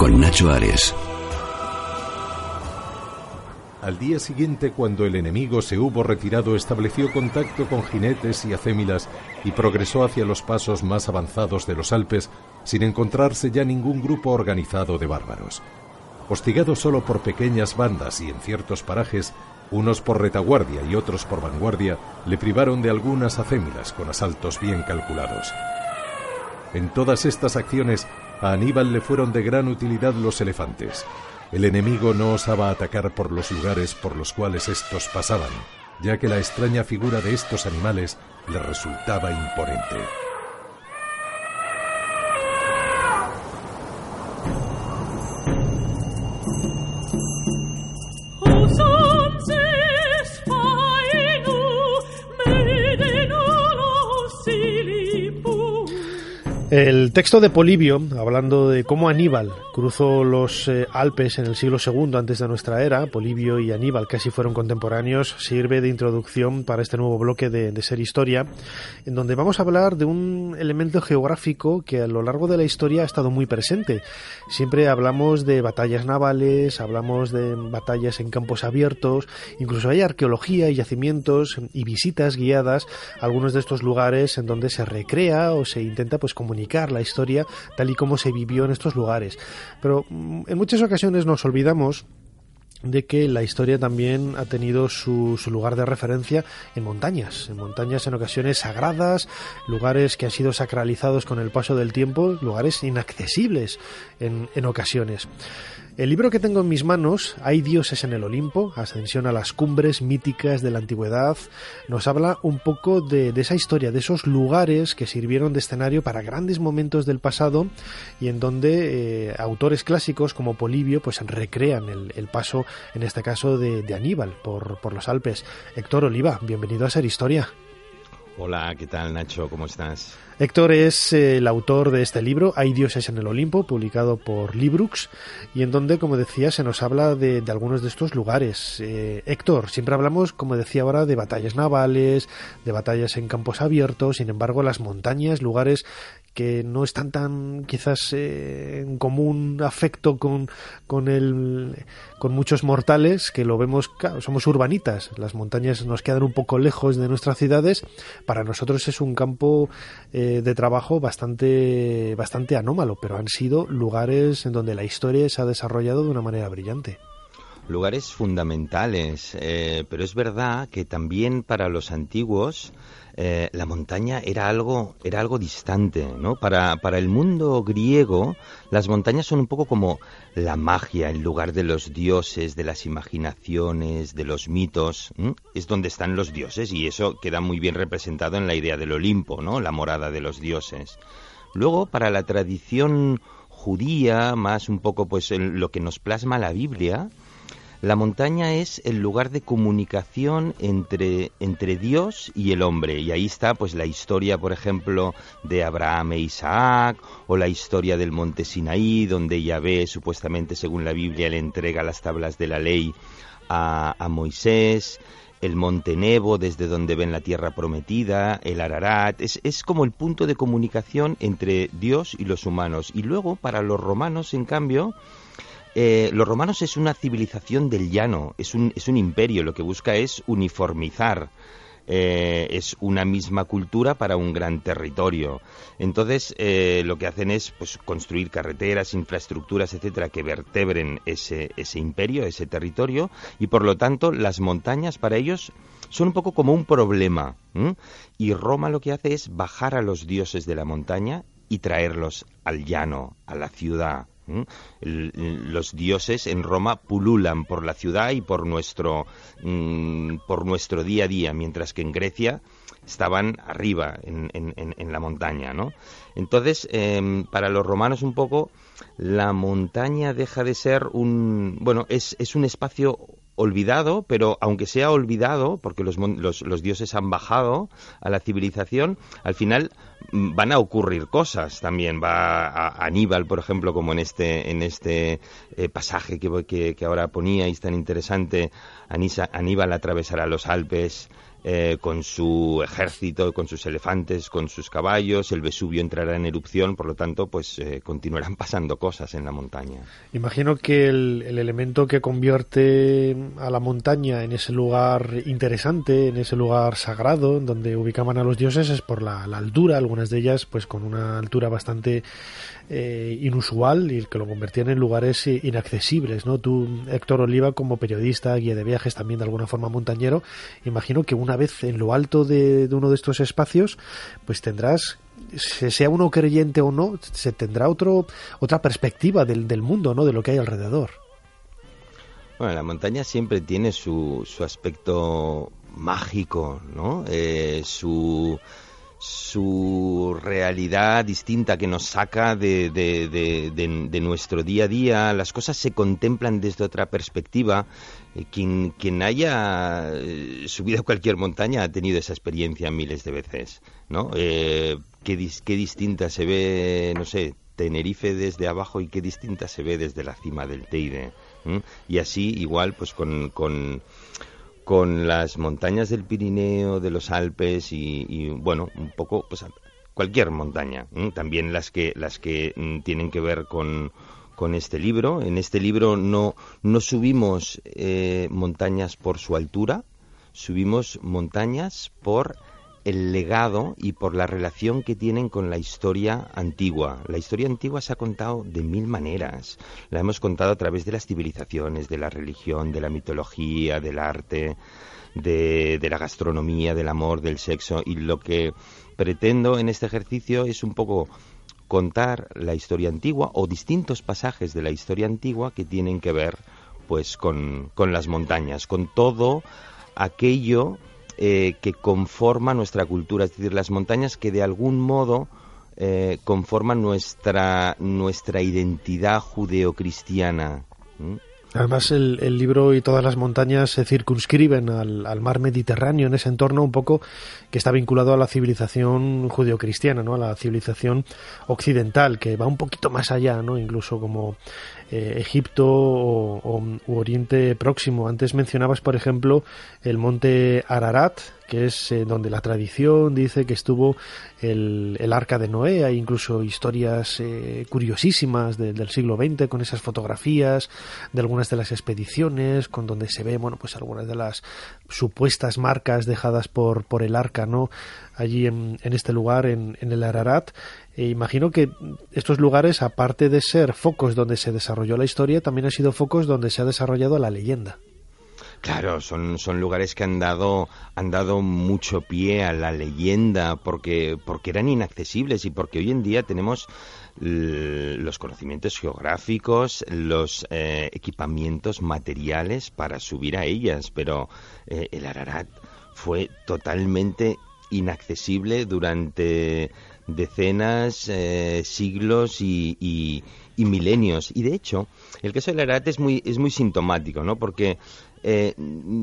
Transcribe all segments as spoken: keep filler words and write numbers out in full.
con Nacho Ares. Al día siguiente, cuando el enemigo se hubo retirado, estableció contacto con jinetes y acémilas y progresó hacia los pasos más avanzados de los Alpes, sin encontrarse ya ningún grupo organizado de bárbaros. Hostigado solo por pequeñas bandas y en ciertos parajes, unos por retaguardia y otros por vanguardia, le privaron de algunas acémilas con asaltos bien calculados. En todas estas acciones, a Aníbal le fueron de gran utilidad los elefantes. El enemigo no osaba atacar por los lugares por los cuales estos pasaban, ya que la extraña figura de estos animales le resultaba imponente. El texto de Polibio, hablando de cómo Aníbal cruzó los eh, Alpes en el siglo segundo antes de nuestra era, Polibio y Aníbal casi fueron contemporáneos, sirve de introducción para este nuevo bloque de, de Ser Historia, en donde vamos a hablar de un elemento geográfico que a lo largo de la historia ha estado muy presente. Siempre hablamos de batallas navales, hablamos de batallas en campos abiertos, incluso hay arqueología y yacimientos y visitas guiadas a algunos de estos lugares en donde se recrea o se intenta pues comunicar la historia tal y como se vivió en estos lugares. Pero en muchas ocasiones nos olvidamos de que la historia también ha tenido su, su lugar de referencia en montañas, en montañas en ocasiones sagradas, lugares que han sido sacralizados con el paso del tiempo, lugares inaccesibles en, en ocasiones. El libro que tengo en mis manos, Hay dioses en el Olimpo, Ascensión a las cumbres míticas de la antigüedad, nos habla un poco de, de esa historia, de esos lugares que sirvieron de escenario para grandes momentos del pasado y en donde eh, autores clásicos como Polibio pues recrean el, el paso, en este caso, de, de Aníbal por, por los Alpes. Héctor Oliva, bienvenido a Ser Historia. Hola, ¿qué tal, Nacho? ¿Cómo estás? Héctor es eh, el autor de este libro, Hay dioses en el Olimpo, publicado por Librux, y en donde, como decía, se nos habla de, de algunos de estos lugares. Eh, Héctor, siempre hablamos, como decía ahora, de batallas navales, de batallas en campos abiertos, sin embargo, las montañas, lugares que no están tan quizás eh, en común afecto con, con, el, con muchos mortales, que lo vemos, claro, somos urbanitas, las montañas nos quedan un poco lejos de nuestras ciudades, para nosotros es un campo eh, de trabajo bastante, bastante anómalo, pero han sido lugares en donde la historia se ha desarrollado de una manera brillante. Lugares fundamentales, eh, pero es verdad que también para los antiguos eh, la montaña era algo, era algo distante, ¿no? Para, para el mundo griego, las montañas son un poco como la magia, el lugar de los dioses, de las imaginaciones, de los mitos, ¿m? Es donde están los dioses y eso queda muy bien representado en la idea del Olimpo, ¿no? La morada de los dioses. Luego, para la tradición judía, más un poco pues en lo que nos plasma la Biblia, la montaña es el lugar de comunicación entre, entre Dios y el hombre. Y ahí está pues la historia, por ejemplo, de Abraham e Isaac, o la historia del monte Sinaí, donde Yahvé, supuestamente, según la Biblia, le entrega las tablas de la ley a, a Moisés, el monte Nebo, desde donde ven la tierra prometida, el Ararat. Es, es como el punto de comunicación entre Dios y los humanos. Y luego, para los romanos, en cambio, Eh, los romanos es una civilización del llano, es un, es un imperio, lo que busca es uniformizar, eh, es una misma cultura para un gran territorio. Entonces eh, lo que hacen es pues construir carreteras, infraestructuras, etcétera, que vertebren ese, ese imperio, ese territorio, y por lo tanto las montañas para ellos son un poco como un problema, ¿m? Y Roma lo que hace es bajar a los dioses de la montaña y traerlos al llano, a la ciudad. ¿Mm? El, los dioses en Roma pululan por la ciudad y por nuestro mmm, por nuestro día a día, mientras que en Grecia estaban arriba en, en, en la montaña, ¿no? Entonces, eh, para los romanos un poco la montaña deja de ser un, bueno, es, es un espacio olvidado, pero aunque sea olvidado, porque los, los, los dioses han bajado a la civilización, al final van a ocurrir cosas también. Va a, a Aníbal, por ejemplo, como en este en este eh, pasaje que, que, que ahora poníais tan interesante, Anisa, Aníbal atravesará los Alpes eh, con su ejército, con sus elefantes, con sus caballos. El Vesubio entrará en erupción, por lo tanto, pues eh, continuarán pasando cosas en la montaña. Imagino que el, el elemento que convierte a la montaña en ese lugar interesante, en ese lugar sagrado, donde ubicaban a los dioses, es por la, la altura, algunas de ellas pues con una altura bastante eh, inusual, y que lo convertían en lugares inaccesibles, ¿no? Tú, Héctor Oliva, como periodista, guía de viajes, también de alguna forma montañero, imagino que una vez en lo alto de, de uno de estos espacios, pues tendrás, sea uno creyente o no, se tendrá otro otra perspectiva del, del mundo, ¿no? De lo que hay alrededor. Bueno, la montaña siempre tiene su, su aspecto mágico, ¿no? Eh, su su realidad distinta que nos saca de, de, de, de, de nuestro día a día. Las cosas se contemplan desde otra perspectiva. Eh, quien, quien haya subido a cualquier montaña ha tenido esa experiencia miles de veces, ¿no? Eh, qué, dis, qué distinta se ve, no sé, Tenerife desde abajo y qué distinta se ve desde la cima del Teide. ¿Mm? Y así, igual, pues con... con con las montañas del Pirineo, de los Alpes y, y bueno, un poco, pues cualquier montaña, ¿eh? También las que las que mm, tienen que ver con, con este libro. En este libro no, no subimos eh, montañas por su altura, subimos montañas por el legado y por la relación que tienen con la historia antigua. La historia antigua se ha contado de mil maneras. La hemos contado a través de las civilizaciones, de la religión, de la mitología, del arte, de, de la gastronomía, del amor, del sexo. Y lo que pretendo en este ejercicio es un poco contar la historia antigua o distintos pasajes de la historia antigua que tienen que ver pues con, con las montañas, con todo aquello Eh, que conforma nuestra cultura, es decir, las montañas que de algún modo eh, conforman nuestra nuestra identidad judeocristiana. ¿Mm? Además, el, el libro y todas las montañas se circunscriben al, al mar Mediterráneo, en ese entorno un poco que está vinculado a la civilización judeocristiana, ¿no? A la civilización occidental, que va un poquito más allá, ¿no? Incluso como eh, Egipto o, o u Oriente Próximo. Antes mencionabas, por ejemplo, el monte Ararat, que es eh, donde la tradición dice que estuvo el, el Arca de Noé. Hay incluso historias eh, curiosísimas de, del siglo veinte con esas fotografías de algunas de las expediciones, con donde se ve, bueno, pues algunas de las supuestas marcas dejadas por, por el Arca, ¿no? Allí en, en este lugar, en, en el Ararat. E imagino que estos lugares, aparte de ser focos donde se desarrolló la historia, también han sido focos donde se ha desarrollado la leyenda. Claro, son, son lugares que han dado, han dado mucho pie a la leyenda porque, porque eran inaccesibles y porque hoy en día tenemos l- los conocimientos geográficos, los eh, equipamientos materiales para subir a ellas, pero eh, el Ararat fue totalmente inaccesible durante decenas, eh, siglos y, y, y milenios. Y de hecho, el caso del Ararat es muy, es muy sintomático, ¿no? Porque Eh,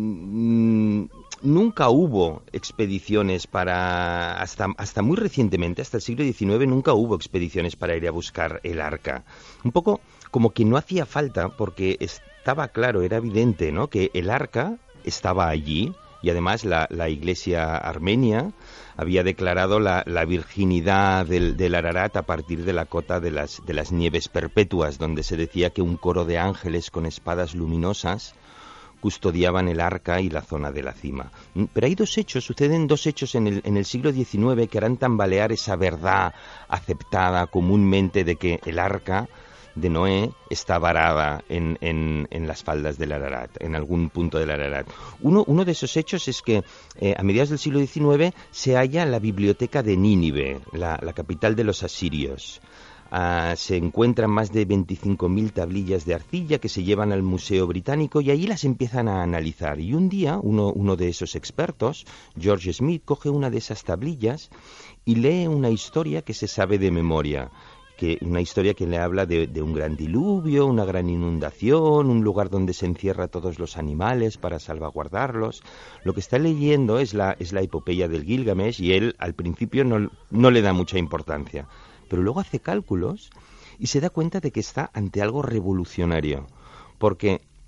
nunca hubo expediciones para, hasta, hasta muy recientemente, hasta el siglo diecinueve, nunca hubo expediciones para ir a buscar el arca. Un poco como que no hacía falta, porque estaba claro, era evidente, ¿no?, que el arca estaba allí, y además la, la iglesia armenia había declarado la, la virginidad del, del Ararat a partir de la cota de las, de las nieves perpetuas, donde se decía que un coro de ángeles con espadas luminosas custodiaban el arca y la zona de la cima. Pero hay dos hechos, suceden dos hechos en el, en el siglo diecinueve que harán tambalear esa verdad aceptada comúnmente de que el arca de Noé está varada en, en, en las faldas del Ararat, en algún punto del Ararat. Uno, uno de esos hechos es que eh, a mediados del siglo diecinueve se halla la biblioteca de Nínive, la, la capital de los asirios. Uh, se encuentran más de veinticinco mil tablillas de arcilla que se llevan al Museo Británico y allí las empiezan a analizar. Y un día uno, uno de esos expertos, George Smith, coge una de esas tablillas y lee una historia que se sabe de memoria, que, una historia que le habla de, de un gran diluvio, una gran inundación, un lugar donde se encierra a todos los animales para salvaguardarlos. Lo que está leyendo es la, es la epopeya del Gilgamesh y él al principio no, no le da mucha importancia. Pero luego hace cálculos y se da cuenta de que está ante algo revolucionario, porque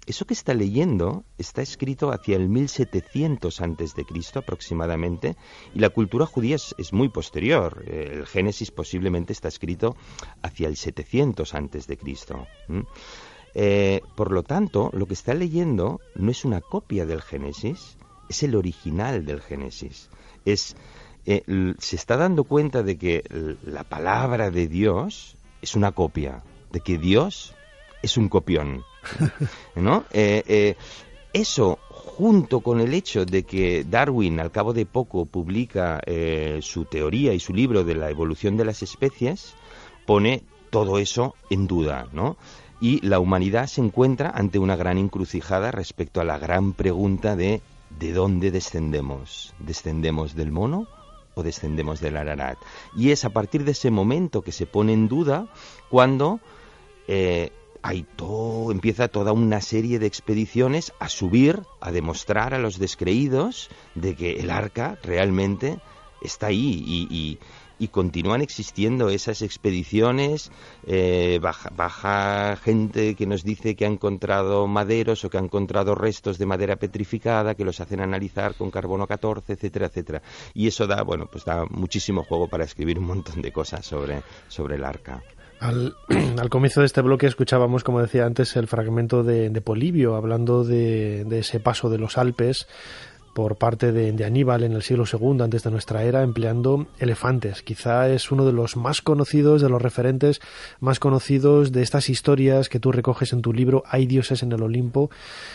eso que está leyendo está escrito hacia el mil setecientos antes de Cristo aproximadamente, y la cultura judía es, es muy posterior. El Génesis posiblemente está escrito hacia el setecientos antes de Cristo. ¿Mm? Eh, por lo tanto, lo que está leyendo no es una copia del Génesis, es el original del Génesis. Es, eh, se está dando cuenta de que la palabra de Dios es una copia, de que Dios es un copión, ¿no? Eh, eh, eso, junto con el hecho de que Darwin, al cabo de poco, publica eh, su teoría y su libro de la evolución de las especies, pone todo eso en duda, ¿no? Y la humanidad se encuentra ante una gran encrucijada respecto a la gran pregunta de ¿de dónde descendemos? ¿Descendemos del mono o descendemos del Ararat? Y es a partir de ese momento que se pone en duda cuando eh, hay todo, empieza toda una serie de expediciones a subir, a demostrar a los descreídos de que el arca realmente está ahí, y, y, y continúan existiendo esas expediciones. eh, baja, baja gente que nos dice que ha encontrado maderos o que ha encontrado restos de madera petrificada, que los hacen analizar con carbono catorce, etcétera, etcétera. Y eso da, bueno, pues da muchísimo juego para escribir un montón de cosas sobre, sobre el arca. Al, al comienzo de este bloque escuchábamos, como decía antes, el fragmento de, de Polibio, hablando de, de ese paso de los Alpes por parte de, de Aníbal en el siglo segundo antes de nuestra era, empleando elefantes. Quizá es uno de los más conocidos, de los referentes más conocidos de estas historias que tú recoges en tu libro Hay dioses en el Olimpo,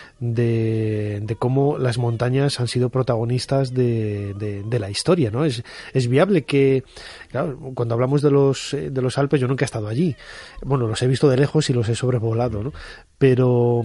de, de cómo las montañas han sido protagonistas de, de, de la historia, ¿no? Es, es viable que, claro, cuando hablamos de los, de los Alpes, yo nunca he estado allí. Bueno, los he visto de lejos y los he sobrevolado, ¿no? Pero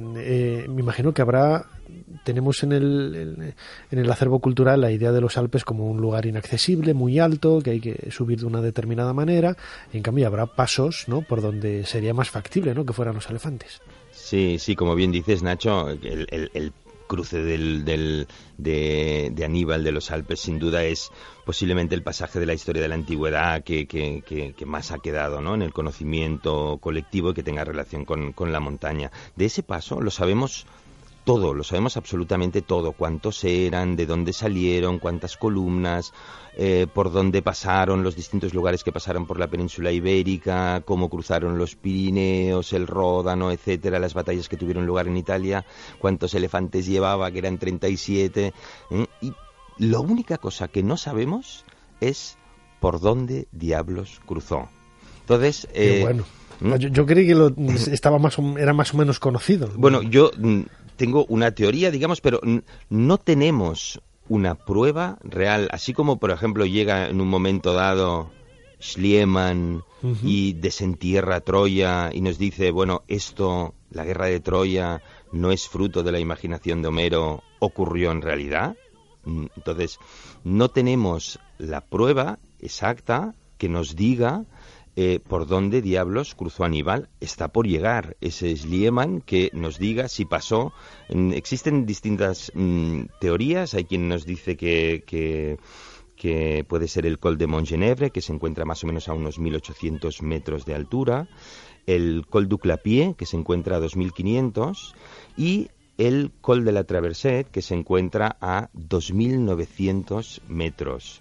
eh, me imagino que habrá, tenemos en el, en el acervo cultural la idea de los Alpes como un lugar inaccesible, muy alto, que hay que subir de una determinada manera, y en cambio habrá pasos, ¿no?, por donde sería más factible, ¿no?, que fueran los elefantes. Sí, sí, como bien dices, Nacho, el, el, el cruce del, del, de, de Aníbal de los Alpes sin duda es posiblemente el pasaje de la historia de la antigüedad que, que, que, que más ha quedado, ¿no?, en el conocimiento colectivo y que tenga relación con, con la montaña. De ese paso lo sabemos todo, lo sabemos absolutamente todo, cuántos eran, de dónde salieron, cuántas columnas, eh, por dónde pasaron, los distintos lugares que pasaron por la península ibérica, cómo cruzaron los Pirineos, el Ródano, etcétera, las batallas que tuvieron lugar en Italia, cuántos elefantes llevaba, que eran treinta y siete, ¿eh? Y la única cosa que no sabemos es por dónde diablos cruzó. Entonces, eh, bueno. Yo, yo creí que lo, estaba más o, era más o menos conocido. Bueno, yo tengo una teoría, digamos, pero no tenemos una prueba real. Así como, por ejemplo, llega en un momento dado Schliemann uh-huh. y desentierra Troya y nos dice, bueno, esto, la guerra de Troya, no es fruto de la imaginación de Homero, ocurrió en realidad. Entonces, no tenemos la prueba exacta que nos diga Eh, por dónde diablos cruzó Aníbal. Está por llegar ese Schliemann que nos diga si pasó. Mm, existen distintas mm, teorías. Hay quien nos dice que, que, que puede ser el Col de Montgenèvre, que se encuentra más o menos a unos mil ochocientos metros de altura, el Col du Clapier, que se encuentra a dos mil quinientos, y el Col de la Traversette, que se encuentra a dos mil novecientos metros.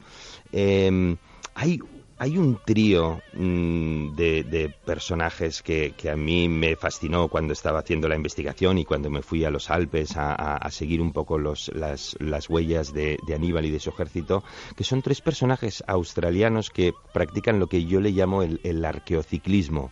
Eh, hay Hay un trío mmm, de, de personajes que, que a mí me fascinó cuando estaba haciendo la investigación y cuando me fui a los Alpes a, a, a seguir un poco los, las, las huellas de, de Aníbal y de su ejército, que son tres personajes australianos que practican lo que yo le llamo el, el arqueociclismo.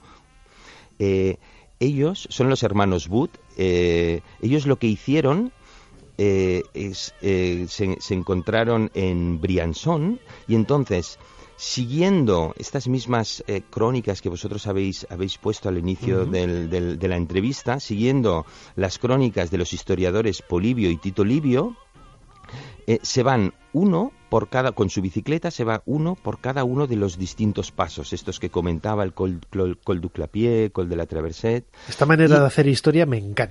Eh, ellos son los hermanos Wood. Eh, ellos lo que hicieron eh, es eh, se, se encontraron en Briançon y entonces, siguiendo estas mismas eh, crónicas que vosotros habéis, habéis puesto al inicio uh-huh. del, del, de la entrevista, siguiendo las crónicas de los historiadores Polibio y Tito Livio, eh, se van uno por cada, con su bicicleta se va uno por cada uno de los distintos pasos, estos que comentaba, el Col, Col, Col du Clapier, Col de la Traversette. Esta manera y, de hacer historia me encanta.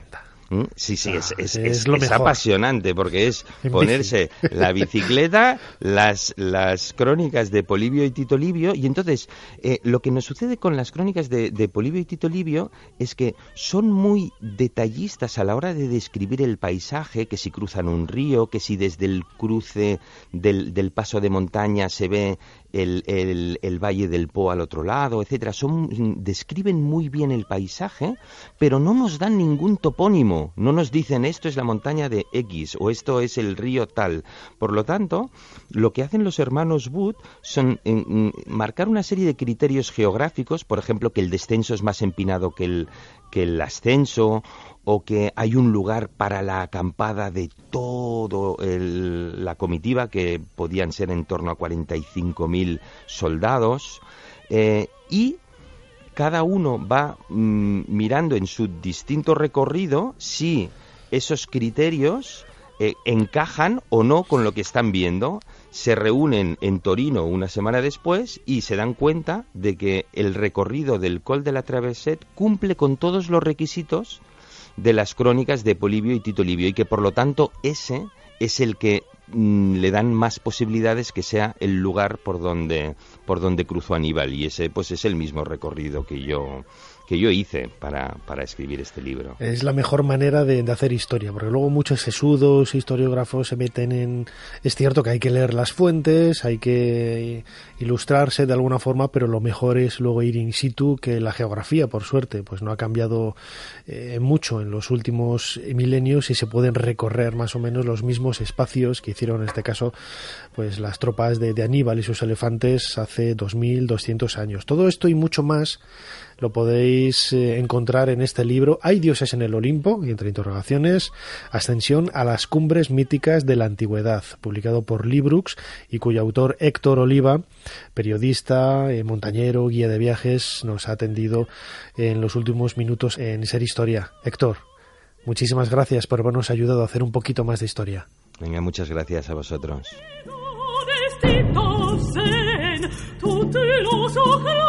¿Mm? Sí, sí, ah, es, es, es, es, lo es mejor. Apasionante, porque es ponerse la bicicleta, las, las crónicas de Polibio y Tito Livio, y entonces eh, lo que nos sucede con las crónicas de, de Polibio y Tito Livio es que son muy detallistas a la hora de describir el paisaje, que si cruzan un río, que si desde el cruce del, del paso de montaña se ve el, el, el valle del Po al otro lado, etcétera. Son, describen muy bien el paisaje, pero no nos dan ningún topónimo, no nos dicen esto es la montaña de X o esto es el río tal. Por lo tanto, lo que hacen los hermanos Wood son en, en, marcar una serie de criterios geográficos, por ejemplo, que el descenso es más empinado que el, que el ascenso, o que hay un lugar para la acampada de todo el, la comitiva, que podían ser en torno a cuarenta y cinco mil soldados, eh, y cada uno va mm, mirando en su distinto recorrido si esos criterios eh, encajan o no con lo que están viendo. Se reúnen en Torino una semana después y se dan cuenta de que el recorrido del Col de la Traverset cumple con todos los requisitos de las crónicas de Polibio y Tito Livio, y que por lo tanto ese es el que mm, le dan más posibilidades que sea el lugar por donde por donde cruzó Aníbal, y ese pues es el mismo recorrido que yo que yo hice para, para escribir este libro. Es la mejor manera de, de hacer historia, porque luego muchos sesudos, historiógrafos se meten en... Es cierto que hay que leer las fuentes, hay que ilustrarse de alguna forma, pero lo mejor es luego ir in situ, que la geografía, por suerte, pues no ha cambiado eh, mucho en los últimos milenios y se pueden recorrer más o menos los mismos espacios que hicieron en este caso pues las tropas de, de Aníbal y sus elefantes hace dos mil doscientos años. Todo esto y mucho más lo podéis eh, encontrar en este libro, Hay dioses en el Olimpo, y entre interrogaciones, Ascensión a las cumbres míticas de la antigüedad, publicado por Librux, y cuyo autor Héctor Oliva, periodista, eh, montañero, guía de viajes, nos ha atendido en los últimos minutos en Ser Historia. Héctor, muchísimas gracias por habernos ayudado a hacer un poquito más de historia. Venga, muchas gracias a vosotros.